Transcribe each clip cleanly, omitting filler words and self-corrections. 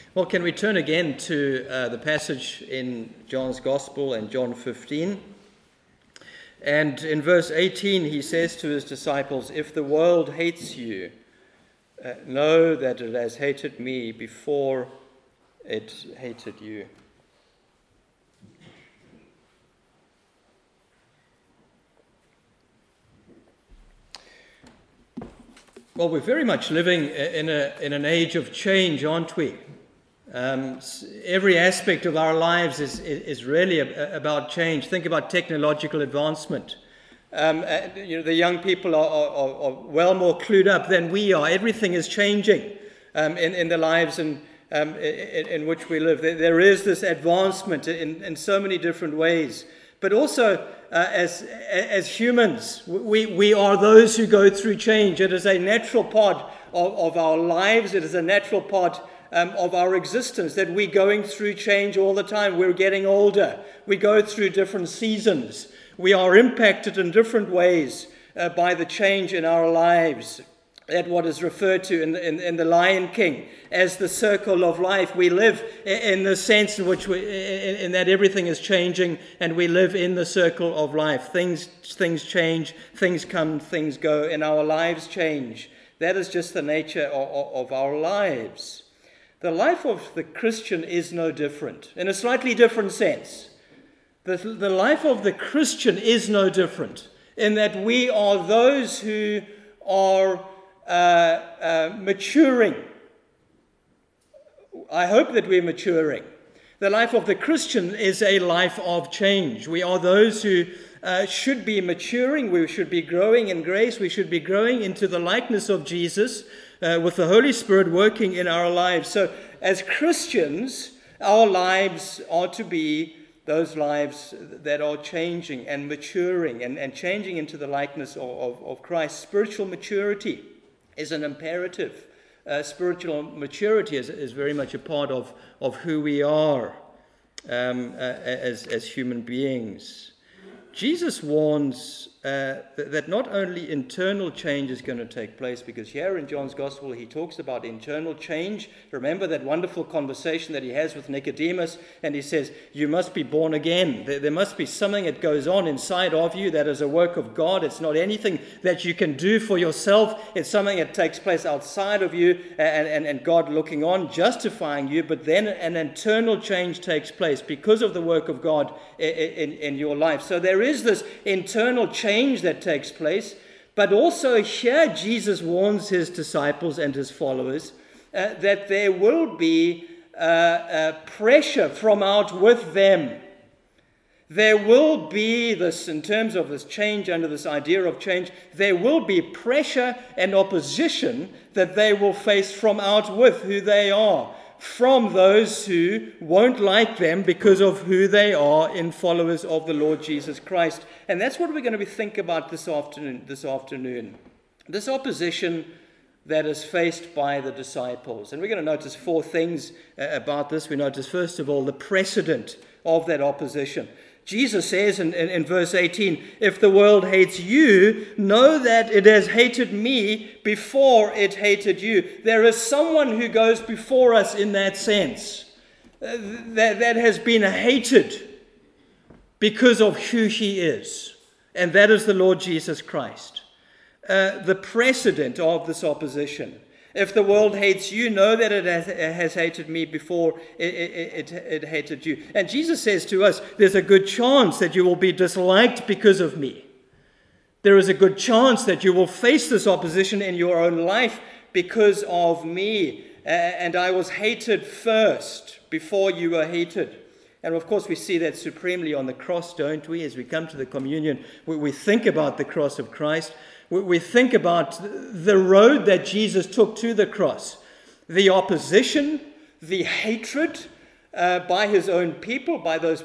Well, can we turn again to the passage in John's Gospel and John 15? And in verse 18, he says to his disciples, "If the world hates you, know that it has hated me before it hated you." Well, we're very much living in an age of change, aren't we? Every aspect of our lives is really about change. Think about technological advancement. The young people are well more clued up than we are. Everything is changing in the lives in which we live. There is this advancement in so many different ways. But also, as humans, we are those who go through change. It is a natural part of our lives. It is a natural part of our existence that we're going through change all the time. We're getting older. We go through different seasons. We are impacted in different ways by the change in our lives. At what is referred to in the Lion King as the circle of life. We live in the sense in which in that everything is changing, and we live in the circle of life. Things change, things come, things go, and our lives change. That is just the nature of our lives. The life of the Christian is no different, in a slightly different sense. The life of the Christian is no different, in that we are those who are maturing. I hope that we're maturing. The life of the Christian is a life of change. We are those who should be maturing. We should be growing in grace. We should be growing into the likeness of Jesus with the Holy Spirit working in our lives. So as Christians, our lives are to be those lives that are changing and maturing and changing into the likeness of Christ. Spiritual maturity is an imperative. Spiritual maturity is very much a part of who we are as human beings. Jesus warns that not only internal change is going to take place, because here in John's Gospel he talks about internal change. Remember that wonderful conversation that he has with Nicodemus, and he says, you must be born again. There must be something that goes on inside of you that is a work of God. It's not anything that you can do for yourself. It's something that takes place outside of you, and God looking on, justifying you, but then an internal change takes place because of the work of God in your life. So there is this internal change that takes place, but also here Jesus warns his disciples and his followers that there will be pressure from out with them. There will be this, in terms of this change, under this idea of change, there will be pressure and opposition that they will face from out with who they are, from those who won't like them because of who they are in followers of the Lord Jesus Christ. And that's what we're going to be thinking about this afternoon. This opposition that is faced by the disciples. And we're going to notice four things about this. We notice, first of all, the precedent of that opposition. Jesus says in verse 18, if the world hates you, know that it has hated me before it hated you. There is someone who goes before us in that sense that has been hated because of who he is. And that is the Lord Jesus Christ. The precedent of this opposition. If the world hates you, know that it has hated me before it hated you. And Jesus says to us, there's a good chance that you will be disliked because of me. There is a good chance that you will face this opposition in your own life because of me. And I was hated first before you were hated. And of course we see that supremely on the cross, don't we? As we come to the communion, we think about the cross of Christ. We think about the road that Jesus took to the cross, the opposition, the hatred by his own people, by those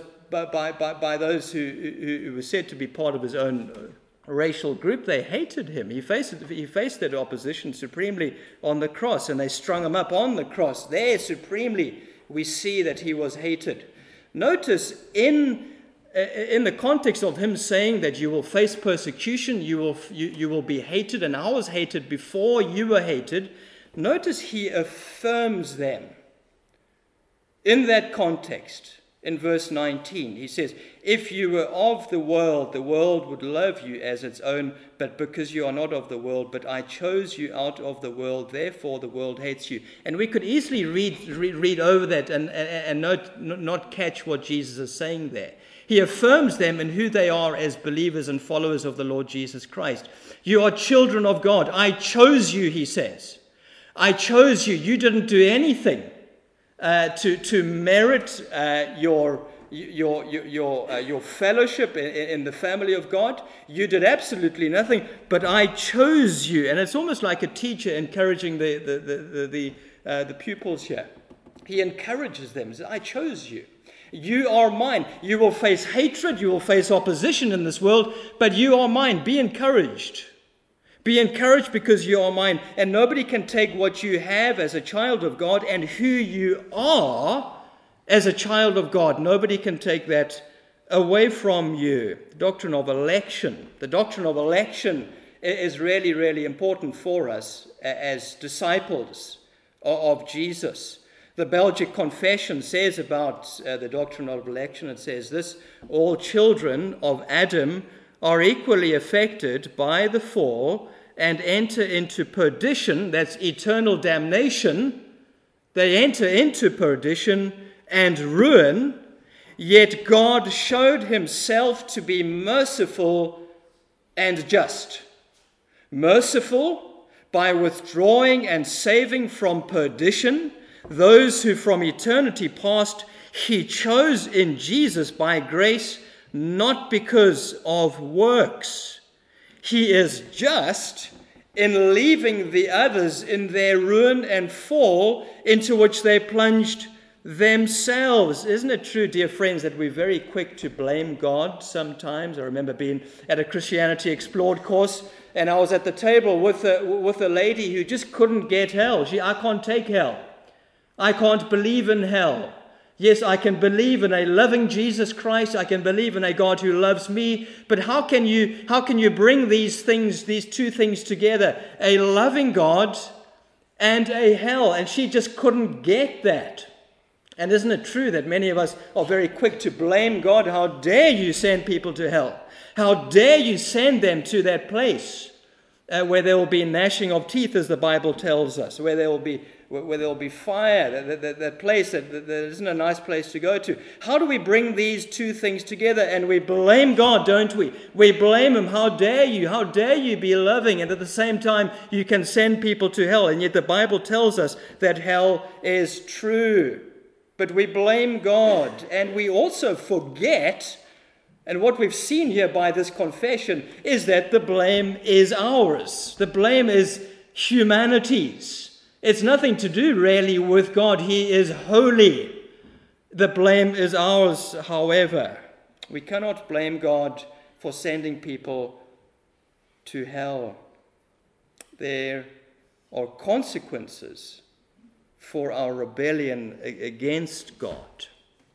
who were said to be part of his own racial group. They hated him. He faced that opposition supremely on the cross, and they strung him up on the cross. There, supremely, we see that he was hated. Notice in the context of him saying that you will face persecution, you will be hated, and I was hated before you were hated, notice he affirms them. in that context, in verse 19, he says, if you were of the world would love you as its own, but because you are not of the world, but I chose you out of the world, therefore the world hates you. And we could easily read over that and not catch what Jesus is saying there. He affirms them in who they are as believers and followers of the Lord Jesus Christ. You are children of God. I chose you, he says. I chose you. You didn't do anything to merit your fellowship in the family of God. You did absolutely nothing, but I chose you. And it's almost like a teacher encouraging the pupils here. He encourages them. He says, I chose you. You are mine. You will face hatred. You will face opposition in this world, but you are mine. Be encouraged. Be encouraged because you are mine. And nobody can take what you have as a child of God and who you are as a child of God. Nobody can take that away from you. The doctrine of election. The doctrine of election is really, really important for us as disciples of Jesus. The Belgic Confession says about the doctrine of election, it says this: all children of Adam are equally affected by the fall and enter into perdition, that's eternal damnation. They enter into perdition and ruin, yet God showed himself to be merciful and just. Merciful by withdrawing and saving from perdition those who from eternity past he chose in Jesus by grace, not because of works. He is just in leaving the others in their ruin and fall into which they plunged themselves. Isn't it true, dear friends, that we're very quick to blame God sometimes? I remember being at a Christianity Explored course, and I was at the table with a lady who just couldn't get hell. I can't take hell. I can't believe in hell. Yes, I can believe in a loving Jesus Christ. I can believe in a God who loves me. But how can you bring these two things together? A loving God and a hell. And she just couldn't get that. And isn't it true that many of us are very quick to blame God? How dare you send people to hell? How dare you send them to that place where there will be gnashing of teeth, as the Bible tells us, where there will be fire, that place that isn't a nice place to go to. How do we bring these two things together? And we blame God, don't we? We blame him. How dare you be loving? And at the same time, you can send people to hell. And yet the Bible tells us that hell is true. But we blame God, and we also forget, and what we've seen here by this confession is that the blame is ours. The blame is humanity's. It's nothing to do really with God. He is holy. The blame is ours, however. We cannot blame God for sending people to hell. There are consequences for our rebellion against God.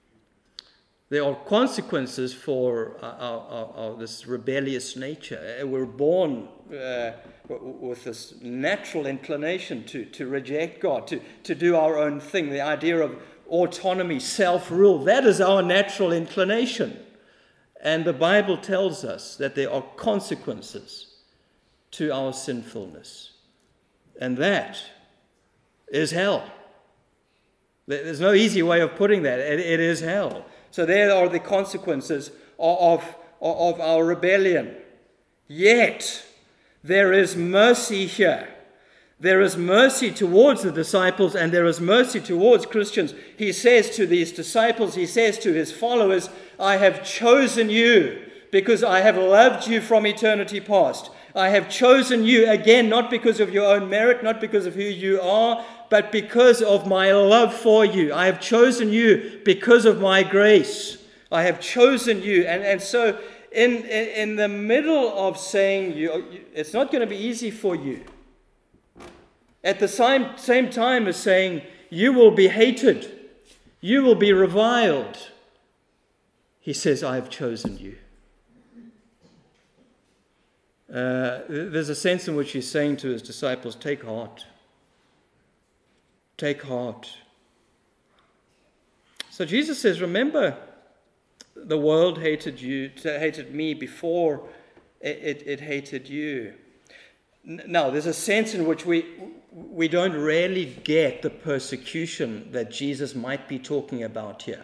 There are consequences for our this rebellious nature. We're born with this natural inclination to reject God, to do our own thing. The idea of autonomy, self-rule, that is our natural inclination. And the Bible tells us that there are consequences to our sinfulness. And that is hell. There's no easy way of putting that. It is hell. So there are the consequences of our rebellion. Yet, there is mercy here. There is mercy towards the disciples, and there is mercy towards Christians. He says to these disciples, he says to his followers, I have chosen you because I have loved you from eternity past. I have chosen you, again, not because of your own merit, not because of who you are, but because of my love for you. I have chosen you because of my grace. I have chosen you. And so in the middle of saying it's not going to be easy for you, at the same time as saying you will be hated, you will be reviled, he says, I have chosen you. There's a sense in which he's saying to his disciples, take heart. Take heart. So Jesus says, remember, the world hated me before it hated you. Now, there's a sense in which we don't really get the persecution that Jesus might be talking about here.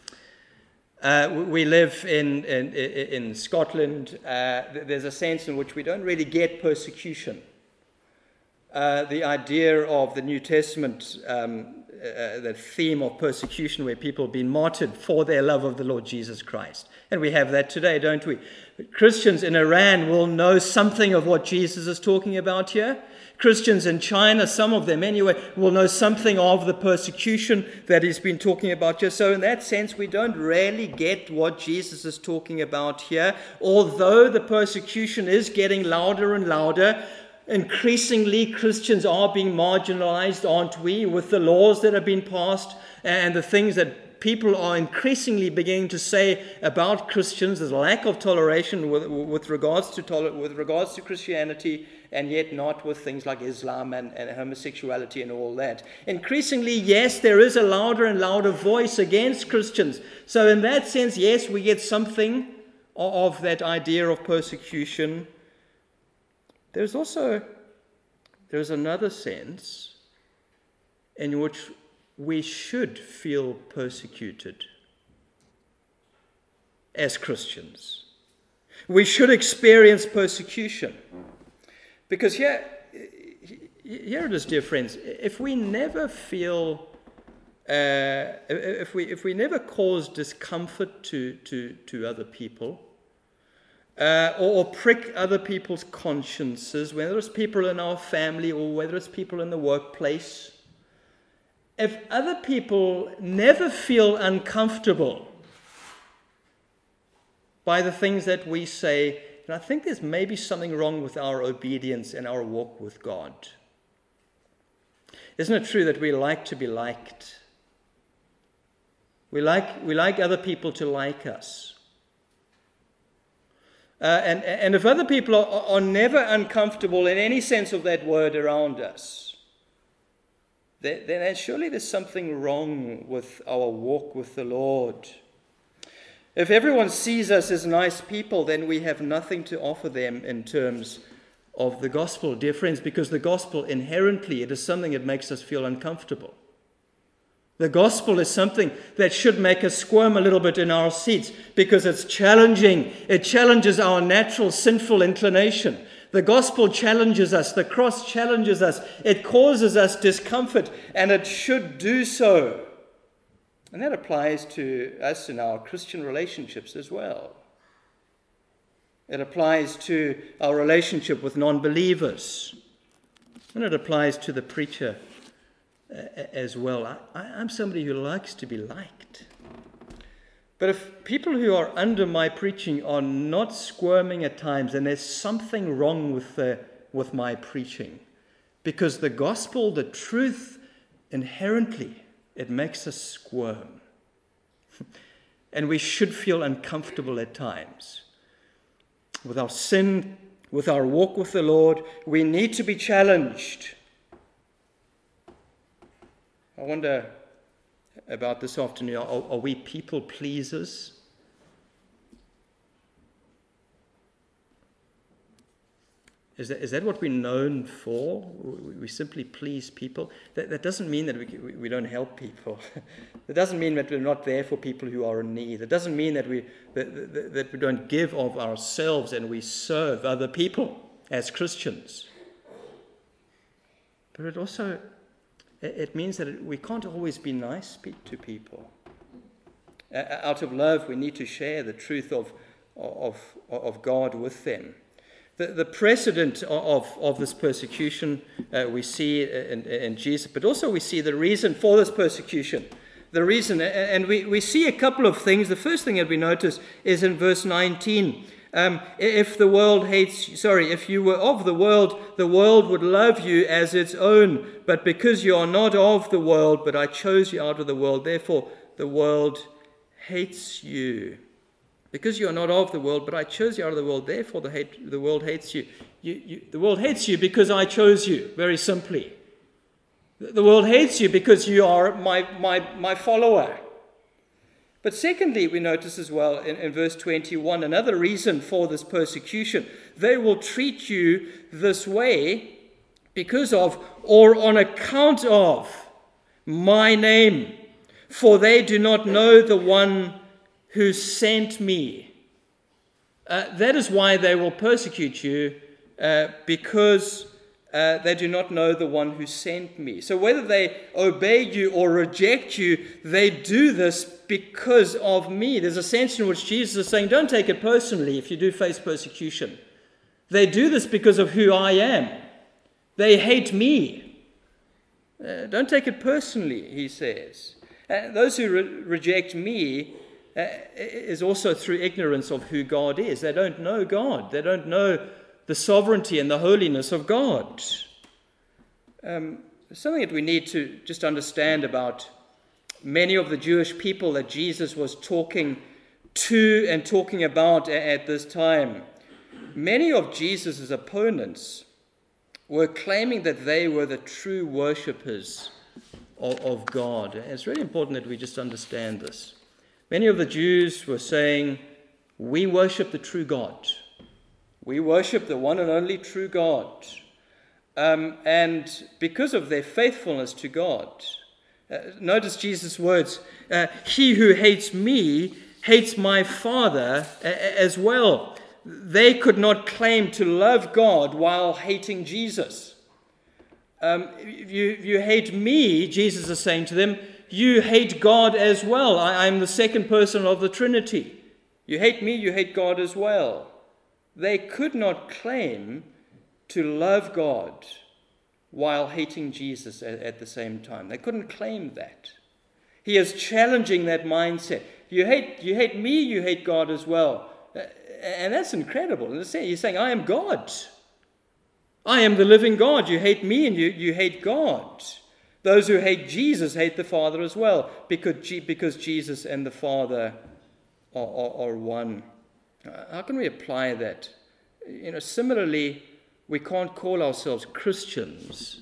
We live in Scotland. There's a sense in which we don't really get persecution. The idea of the New Testament, the theme of persecution, where people have been martyred for their love of the Lord Jesus Christ. And we have that today, don't we? Christians in Iran will know something of what Jesus is talking about here. Christians in China, some of them anyway, will know something of the persecution that he's been talking about here. So in that sense, we don't really get what Jesus is talking about here. Although the persecution is getting louder and louder, increasingly Christians are being marginalized, aren't we, with the laws that have been passed and the things that people are increasingly beginning to say about Christians. There's a lack of toleration with regards to Christianity, and yet not with things like Islam and homosexuality and all that. Increasingly, yes, there is a louder and louder voice against Christians. So in that sense, yes, we get something of that idea of persecution. There's another sense in which we should feel persecuted as Christians. We should experience persecution. Because here it is, dear friends, if we never feel, if we never cause discomfort to other people, or prick other people's consciences, whether it's people in our family or whether it's people in the workplace, if other people never feel uncomfortable by the things that we say, then I think there's maybe something wrong with our obedience and our walk with God. Isn't it true that we like to be liked? We like other people to like us. And if other people are never uncomfortable in any sense of that word around us, then surely there's something wrong with our walk with the Lord. If everyone sees us as nice people, then we have nothing to offer them in terms of the gospel, dear friends, because the gospel inherently, it is something that makes us feel uncomfortable. The gospel is something that should make us squirm a little bit in our seats because it's challenging. It challenges our natural sinful inclination. The gospel challenges us. The cross challenges us. It causes us discomfort, and it should do so. And that applies to us in our Christian relationships as well. It applies to our relationship with non-believers. And it applies to the preacher as well. I'm somebody who likes to be liked. But if people who are under my preaching are not squirming at times, then there's something wrong with my preaching. Because the gospel, the truth, inherently, it makes us squirm. And we should feel uncomfortable at times. With our sin, with our walk with the Lord, we need to be challenged. I wonder about this afternoon, are we people pleasers? Is that what we're known for? We simply please people? That doesn't mean that we don't help people. That doesn't mean that we're not there for people who are in need. It doesn't mean that we don't give of ourselves and we serve other people as Christians. But it means that we can't always be nice to people. Out of love, we need to share the truth of God with them. The precedent of this persecution we see in Jesus, but also we see the reason for this persecution. The reason, and we see a couple of things. The first thing that we notice is in verse 19. If you were of the world would love you as its own. But because you are not of the world, but I chose you out of the world, therefore the world hates you. Because you are not of the world, but I chose you out of the world, therefore the world hates you. The world hates you because I chose you, very simply. The world hates you because you are my follower. But secondly, we notice as well in verse 21, another reason for this persecution. They will treat you this way because of, or on account of, my name, for they do not know the one who sent me. That is why they will persecute you, because they do not know the one who sent me. So whether they obey you or reject you, they do this because of me. There's a sense in which Jesus is saying, don't take it personally if you do face persecution. They do this because of who I am. They hate me. Don't take it personally, he says. Those who reject me is also through ignorance of who God is. They don't know God. They don't know the sovereignty and the holiness of God. Something that we need to just understand about many of the Jewish people that Jesus was talking to and talking about at this time. Many of Jesus' opponents were claiming that they were the true worshippers of God. It's really important that we just understand this. Many of the Jews were saying, we worship the true God. We worship the one and only true God. And because of their faithfulness to God, notice Jesus' words, he who hates me hates my Father as well. They could not claim to love God while hating Jesus. If you hate me, Jesus is saying to them, you hate God as well. I'm the second person of the Trinity. You hate me, you hate God as well. They could not claim to love God while hating Jesus at the same time. They couldn't claim that. He is challenging that mindset. You hate me, you hate God as well. And that's incredible. He's saying, I am God. I am the living God. You hate me and you hate God. Those who hate Jesus hate the Father as well, because Jesus and the Father are one. How can we apply that? Similarly, we can't call ourselves Christians,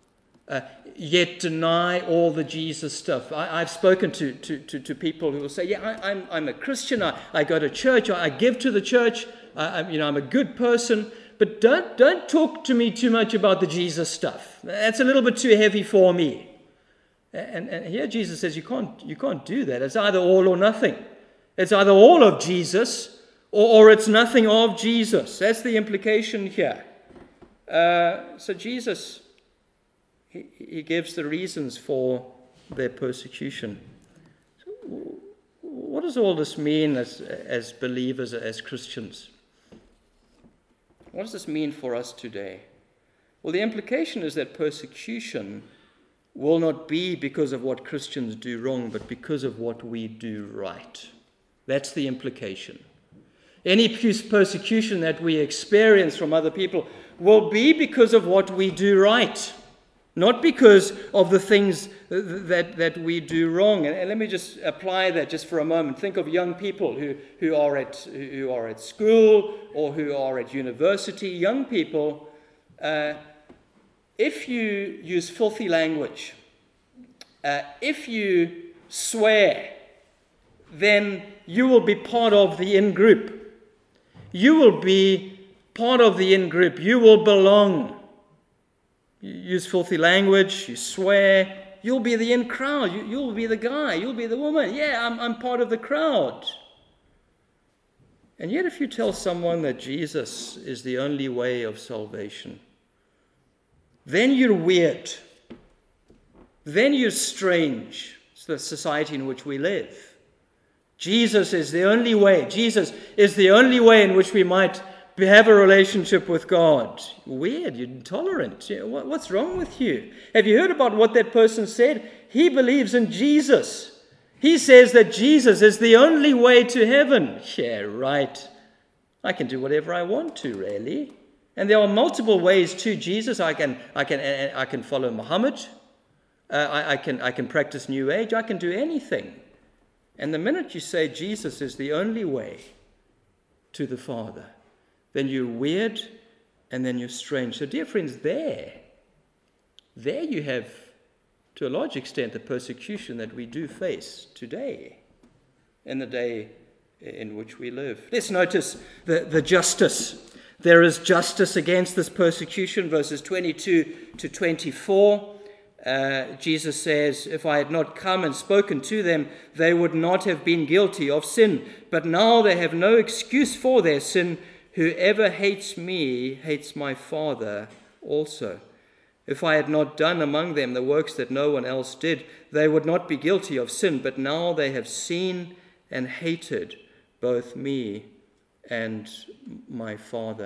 yet deny all the Jesus stuff. I've spoken to people who will say, yeah, I'm a Christian, I go to church, I give to the church, I'm a good person, but don't talk to me too much about the Jesus stuff. That's a little bit too heavy for me. And here Jesus says you can't do that. It's either all or nothing. It's either all of Jesus or it's nothing of Jesus. That's the implication here. So Jesus, he gives the reasons for their persecution. So what does all this mean as believers, as Christians? What does this mean for us today? Well, the implication is that persecution will not be because of what Christians do wrong, but because of what we do right. That's the implication. Any persecution that we experience from other people will be because of what we do right, not because of the things that we do wrong. And let me just apply that just for a moment. Think of young people who are at school or who are at university. Young people, if you use filthy language, if you swear, then you will be part of the in-group. You will be part of the in-group. You will belong. You use filthy language, you swear, you'll be the in-crowd. You'll be the guy, you'll be the woman. Yeah, I'm part of the crowd. And yet if you tell someone that Jesus is the only way of salvation, then you're weird. Then you're strange. It's the society in which we live. Jesus is the only way. Jesus is the only way in which we might have a relationship with God. Weird, you're intolerant. What's wrong with you? Have you heard about what that person said? He believes in Jesus. He says that Jesus is the only way to heaven. Yeah, right. I can do whatever I want to, really. And there are multiple ways to Jesus. I can follow Muhammad. I can practice New Age. I can do anything. And the minute you say Jesus is the only way to the Father, then you're weird and then you're strange. So dear friends, there you have, to a large extent, the persecution that we do face today. in the day in which we live. Let's notice the justice. There is justice against this persecution, verses 22 to 24. Jesus says, if I had not come and spoken to them, they would not have been guilty of sin. But now they have no excuse for their sin. Whoever hates me hates my Father also. If I had not done among them the works that no one else did, they would not be guilty of sin. But now they have seen and hated both me and my Father.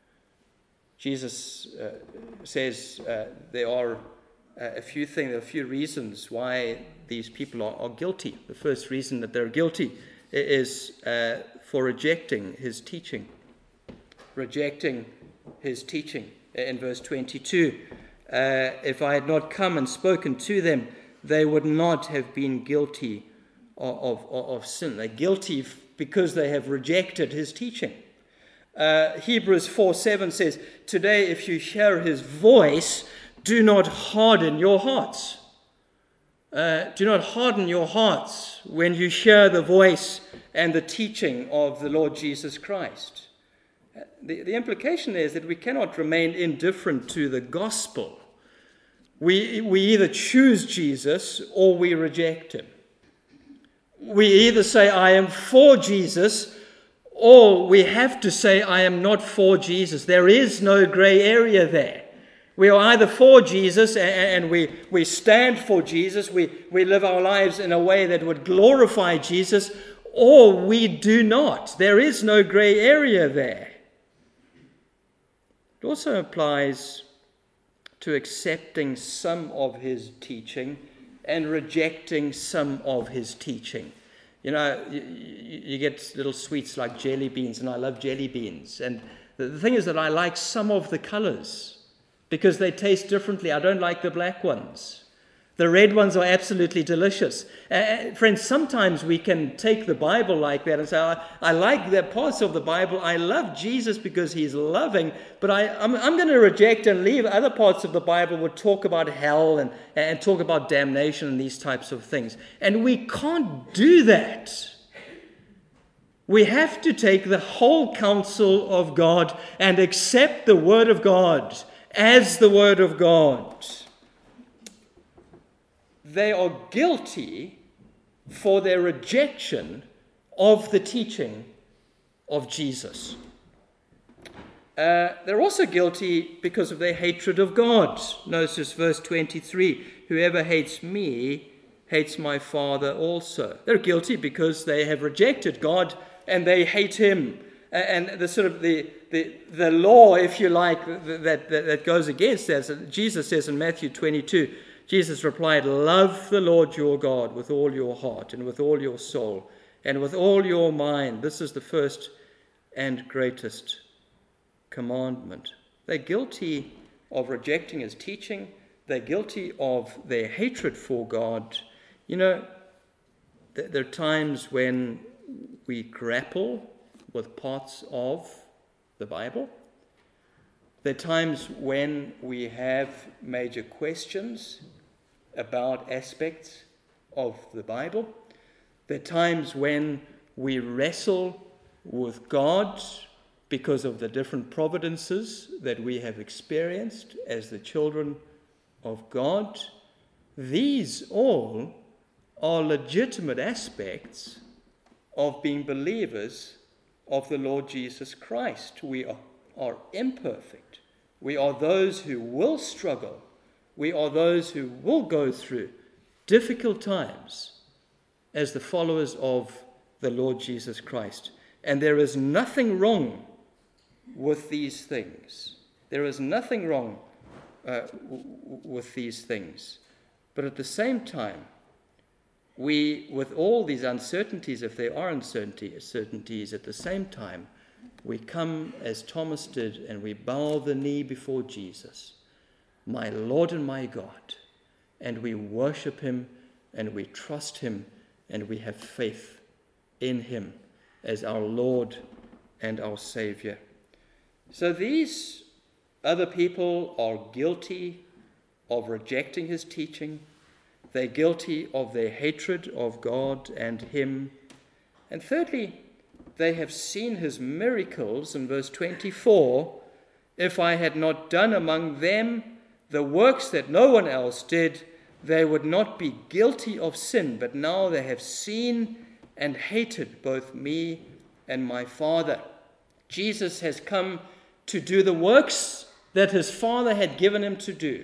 Jesus says there are a few reasons why these people are guilty. The first reason that they're guilty is for rejecting his teaching. Rejecting his teaching. In verse 22, if I had not come and spoken to them, they would not have been guilty of sin. They're guilty because they have rejected his teaching. Hebrews 4:7 says, today if you hear his voice, do not harden your hearts. Do not harden your hearts when you hear the voice and the teaching of the Lord Jesus Christ. The implication is that we cannot remain indifferent to the gospel. We either choose Jesus or we reject him. We either say, I am for Jesus, or we have to say, I am not for Jesus. There is no gray area there. We are either for Jesus and we stand for Jesus. We live our lives in a way that would glorify Jesus, or we do not. There is no gray area there. It also applies to accepting some of his teaching and rejecting some of his teaching. You know, you get little sweets like jelly beans, and I love jelly beans. And the thing is that I like some of the colors because they taste differently. I don't like the black ones. The red ones are absolutely delicious. Friends, sometimes we can take the Bible like that and say, I like the parts of the Bible. I love Jesus because he's loving, but I'm going to reject and leave other parts of the Bible would talk about hell and talk about damnation and these types of things. And we can't do that. We have to take the whole counsel of God and accept the Word of God as the Word of God. They are guilty for their rejection of the teaching of Jesus. They're also guilty because of their hatred of God. Notice verse 23, whoever hates me hates my Father also. They're guilty because they have rejected God and they hate him. And the sort of the law, if you like, that goes against that. Jesus says in Matthew 22, Jesus replied, love the Lord your God with all your heart and with all your soul and with all your mind. This is the first and greatest commandment. They're guilty of rejecting his teaching. They're guilty of their hatred for God. You know, there are times when we grapple with parts of the Bible. There are times when we have major questions about aspects of the Bible. There are times when we wrestle with God because of the different providences that we have experienced as the children of God. These all are legitimate aspects of being believers of the Lord Jesus Christ. We are imperfect. We are those who will struggle. We are those who will go through difficult times as the followers of the Lord Jesus Christ. And there is nothing wrong with these things. There is nothing wrong with these things. But at the same time, we, with all these uncertainties, if there are uncertainties, at the same time, we come as Thomas did and we bow the knee before Jesus, my Lord and my God, and we worship him and we trust him and we have faith in him as our Lord and our Savior. So these other people are guilty of rejecting his teaching. They're guilty of their hatred of God and him. And thirdly, they have seen his miracles in verse 24. If I had not done among them the works that no one else did, they would not be guilty of sin. But now they have seen and hated both me and my Father. Jesus has come to do the works that his Father had given him to do.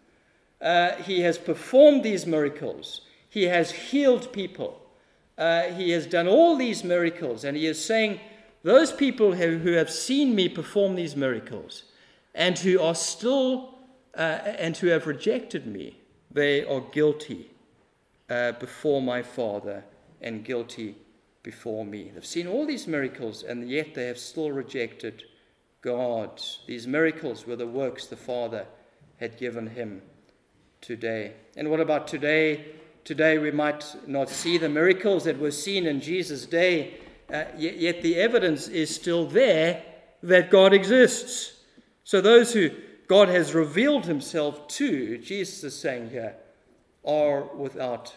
He has performed these miracles. He has healed people. He has done all these miracles. And he is saying, those people who have seen me perform these miracles and who are still, and who have rejected me, they are guilty before my Father and guilty before me. They've seen all these miracles, and yet they have still rejected God. These miracles were the works the Father had given him today. And what about today? Today we might not see the miracles that were seen in Jesus' day, yet the evidence is still there that God exists. So those who God has revealed himself to, Jesus is saying here, are without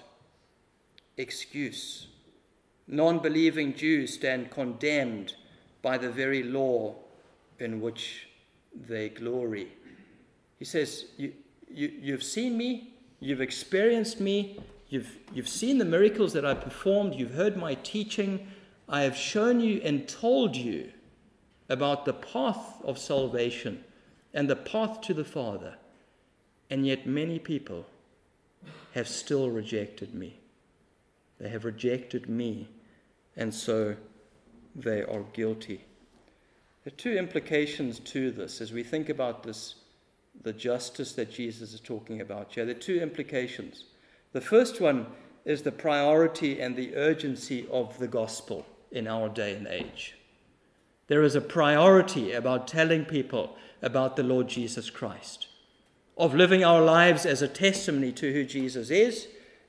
excuse. Non-believing Jews stand condemned by the very law in which they glory. He says, you've seen me, you've experienced me, you've seen the miracles that I performed, you've heard my teaching, I have shown you and told you about the path of salvation and the path to the Father, and yet many people have still rejected me. They have rejected me, and so they are guilty. There are two implications to this as we think about this, the justice that Jesus is talking about here. There are two implications. The first one is the priority and the urgency of the gospel in our day and age. There is a priority about telling people about the Lord Jesus Christ, of living our lives as a testimony to who Jesus is,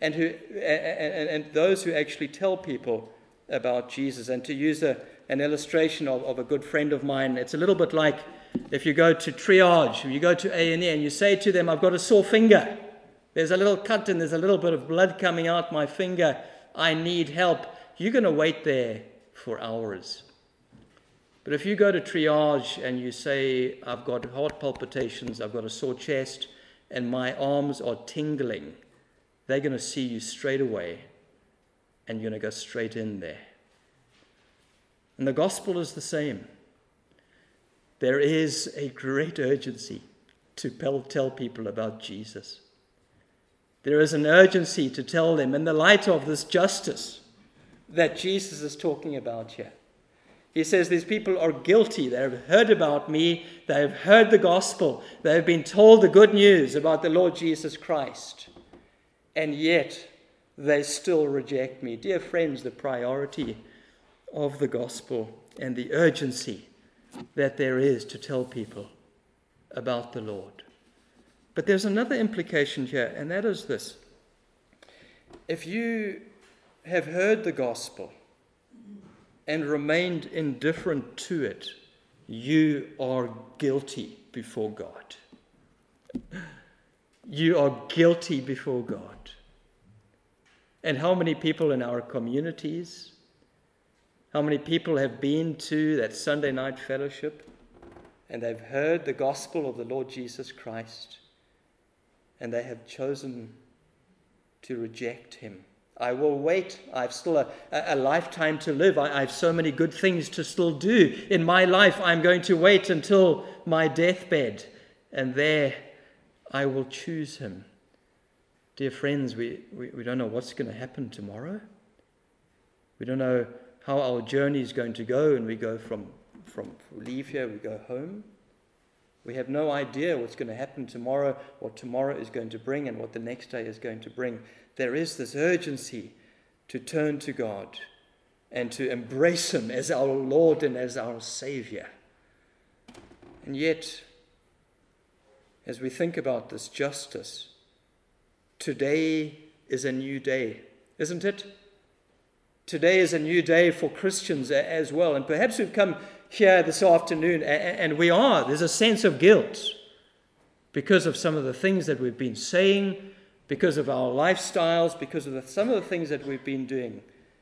and those who actually tell people about Jesus. And to use an illustration of a good friend of mine, it's a little bit like if you go to triage, you go to A&E and you say to them, I've got a sore finger. There's a little cut and there's a little bit of blood coming out my finger. I need help. You're going to wait there for hours. But if you go to triage and you say, I've got heart palpitations, I've got a sore chest, and my arms are tingling, they're going to see you straight away, and you're going to go straight in there. And the gospel is the same. There is a great urgency to tell people about Jesus. There is an urgency to tell them in the light of this justice that Jesus is talking about here. He says these people are guilty. They have heard about me. They have heard the gospel. They have been told the good news about the Lord Jesus Christ. And yet they still reject me. Dear friends, the priority of the gospel and the urgency that there is to tell people about the Lord. But there's another implication here, and that is this. If you have heard the gospel and remained indifferent to it, you are guilty before God. You are guilty before God. And how many people in our communities, how many people have been to that Sunday night fellowship and they've heard the gospel of the Lord Jesus Christ and they have chosen to reject him? I will wait. I've still a lifetime to live. I have so many good things to still do in my life. I'm going to wait until my deathbed, and there I will choose him. Dear friends, we don't know what's going to happen tomorrow. We don't know how our journey is going to go, and we go from leave here, we go home. We have no idea what's going to happen tomorrow, what tomorrow is going to bring, and what the next day is going to bring. There is this urgency to turn to God and to embrace him as our Lord and as our Savior. And yet, as we think about this justice, today is a new day, isn't it? Today is a new day for Christians as well. And perhaps we've come here this afternoon and there's a sense of guilt because of some of the things that we've been saying, because of our lifestyles, because of some of the things that we've been doing.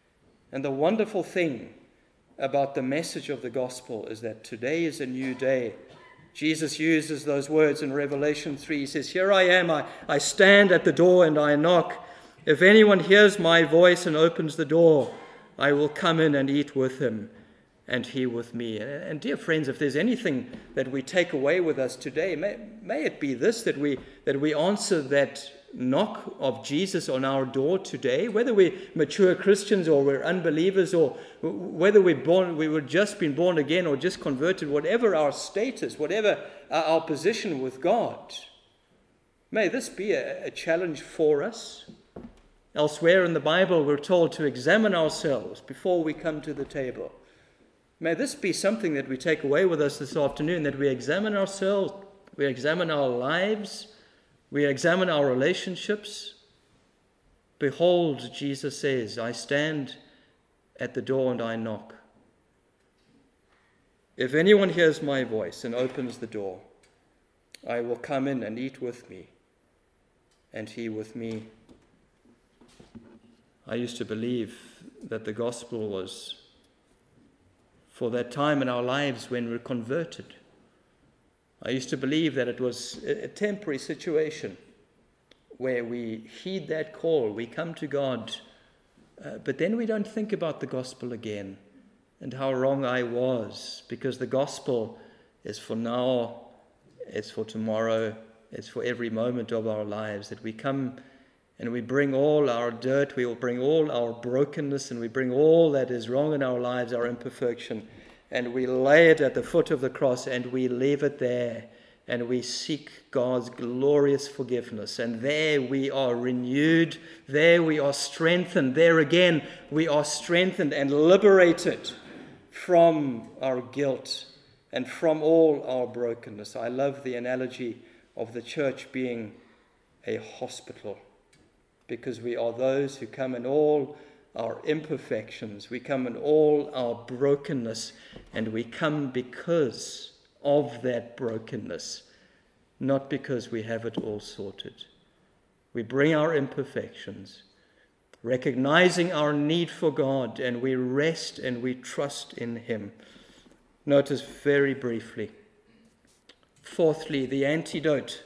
And the wonderful thing about the message of the gospel is that today is a new day. Jesus uses those words in Revelation 3. He says, "Here I am, I stand at the door and I knock. If anyone hears my voice and opens the door, I will come in and eat with him and he with me." And dear friends, if there's anything that we take away with us today, may it be this, that we answer that knock of Jesus on our door today, whether we're mature Christians or we're unbelievers, or whether we were just been born again or just converted, whatever our status, whatever our position with God. May this be a challenge for us. Elsewhere in the Bible, we're told to examine ourselves before we come to the table. May this be something that we take away with us this afternoon, that we examine ourselves, we examine our lives, we examine our relationships. Behold, Jesus says, "I stand at the door and I knock. If anyone hears my voice and opens the door, I will come in and eat with me, and he with me." I used to believe that the gospel was for that time in our lives when we're converted. I used to believe that it was a temporary situation where we heed that call, we come to God, but then we don't think about the gospel again and how wrong I was, because the gospel is for now, it's for tomorrow, it's for every moment of our lives, that we come and we bring all our dirt, we will bring all our brokenness, and we bring all that is wrong in our lives, our imperfection, and we lay it at the foot of the cross and we leave it there, and we seek God's glorious forgiveness. And there we are renewed, there we are strengthened, there again we are strengthened and liberated from our guilt and from all our brokenness. I love the analogy of the church being a hospital, because we are those who come in all our imperfections, we come in all our brokenness, and we come because of that brokenness, not because we have it all sorted. We bring our imperfections, recognizing our need for God, and we rest and we trust in him. Notice very briefly, fourthly, the antidote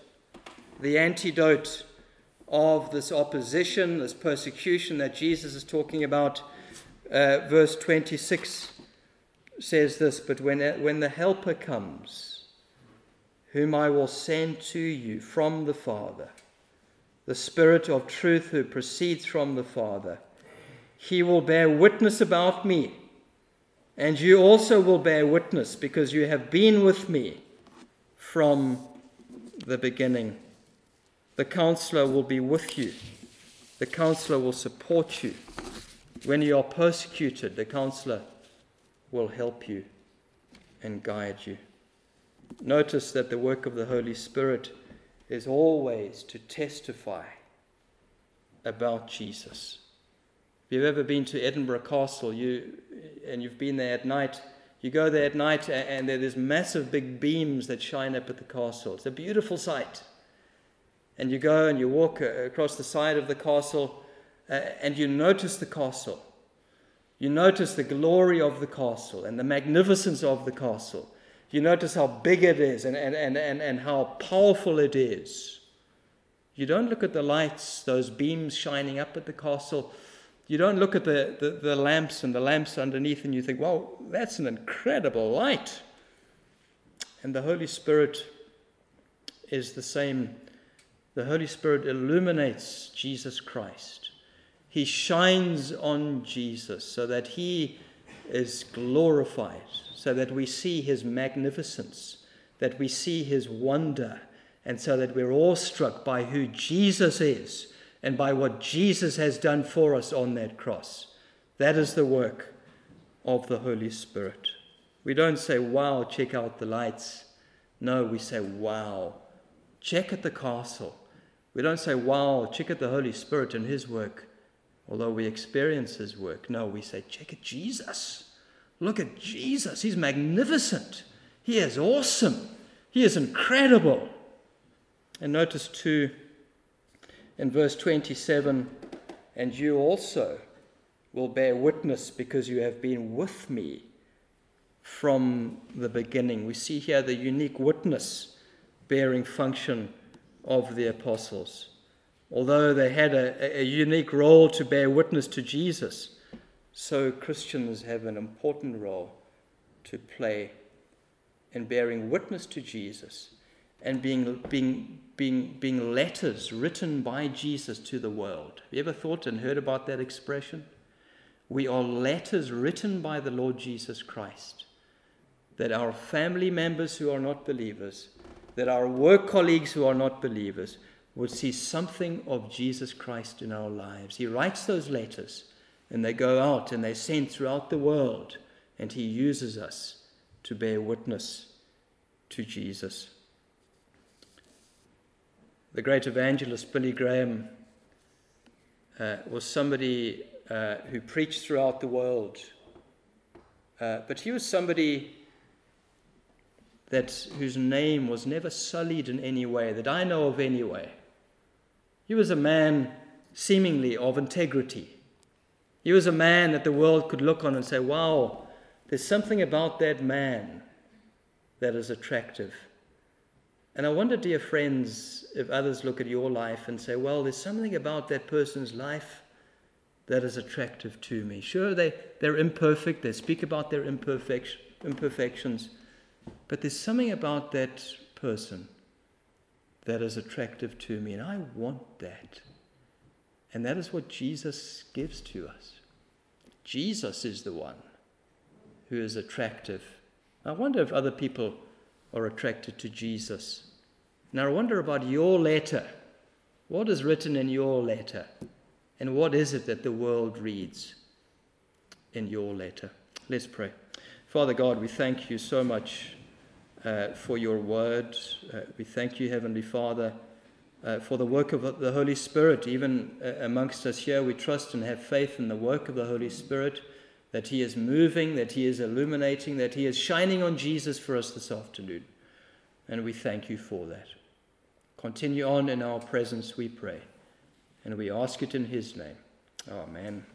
of this opposition, this persecution that Jesus is talking about. Verse 26 says this, "But when the Helper comes, whom I will send to you from the Father, the Spirit of truth who proceeds from the Father, he will bear witness about me, and you also will bear witness, because you have been with me from the beginning." The Counselor will be with you. The Counselor will support you. When you are persecuted, the Counselor will help you and guide you. Notice that the work of the Holy Spirit is always to testify about Jesus. If you've ever been to Edinburgh Castle and you've been there at night, you go there at night and there's massive big beams that shine up at the castle. It's a beautiful sight. And you go and you walk across the side of the castle, and you notice the castle. You notice the glory of the castle and the magnificence of the castle. You notice how big it is and how powerful it is. You don't look at the lights, those beams shining up at the castle. You don't look at the lamps and the lamps underneath, and you think, wow, that's an incredible light. And the Holy Spirit is the same. The Holy Spirit illuminates Jesus Christ. He shines on Jesus so that he is glorified, so that we see his magnificence, that we see his wonder, and so that we're awestruck by who Jesus is and by what Jesus has done for us on that cross. That is the work of the Holy Spirit. We don't say, wow, check out the lights. No, we say, wow, check at the castle. We don't say, wow, check at the Holy Spirit and his work, although we experience his work. No, we say, check at Jesus. Look at Jesus. He's magnificent. He is awesome. He is incredible. And notice too, in verse 27, "And you also will bear witness because you have been with me from the beginning. We see here the unique witness bearing function of the apostles. Although they had a unique role to bear witness to Jesus, so Christians have an important role to play in bearing witness to Jesus and being letters written by Jesus to the world. Have you ever thought and heard about that expression? We are letters written by the Lord Jesus Christ, that our family members who are not believers, that our work colleagues who are not believers, would see something of Jesus Christ in our lives. He writes those letters, and they go out and they're sent throughout the world, and he uses us to bear witness to Jesus. The great evangelist Billy Graham was somebody who preached throughout the world, but he was somebody whose name was never sullied in any way, that I know of anyway. He was a man seemingly of integrity. He was a man that the world could look on and say, wow, there's something about that man that is attractive. And I wonder, dear friends, if others look at your life and say, well, there's something about that person's life that is attractive to me. Sure, they're imperfect. They speak about their imperfections. But there's something about that person that is attractive to me, and I want that. And that is what Jesus gives to us. Jesus is the one who is attractive. I wonder if other people are attracted to Jesus. Now I wonder about your letter. What is written in your letter? And what is it that the world reads in your letter? Let's pray. Father God, we thank you so much for your word. We thank you, Heavenly Father, for the work of the Holy Spirit. Even amongst us here, we trust and have faith in the work of the Holy Spirit, that he is moving, that he is illuminating, that he is shining on Jesus for us this afternoon. And we thank you for that. Continue on in our presence, we pray. And we ask it in his name. Amen.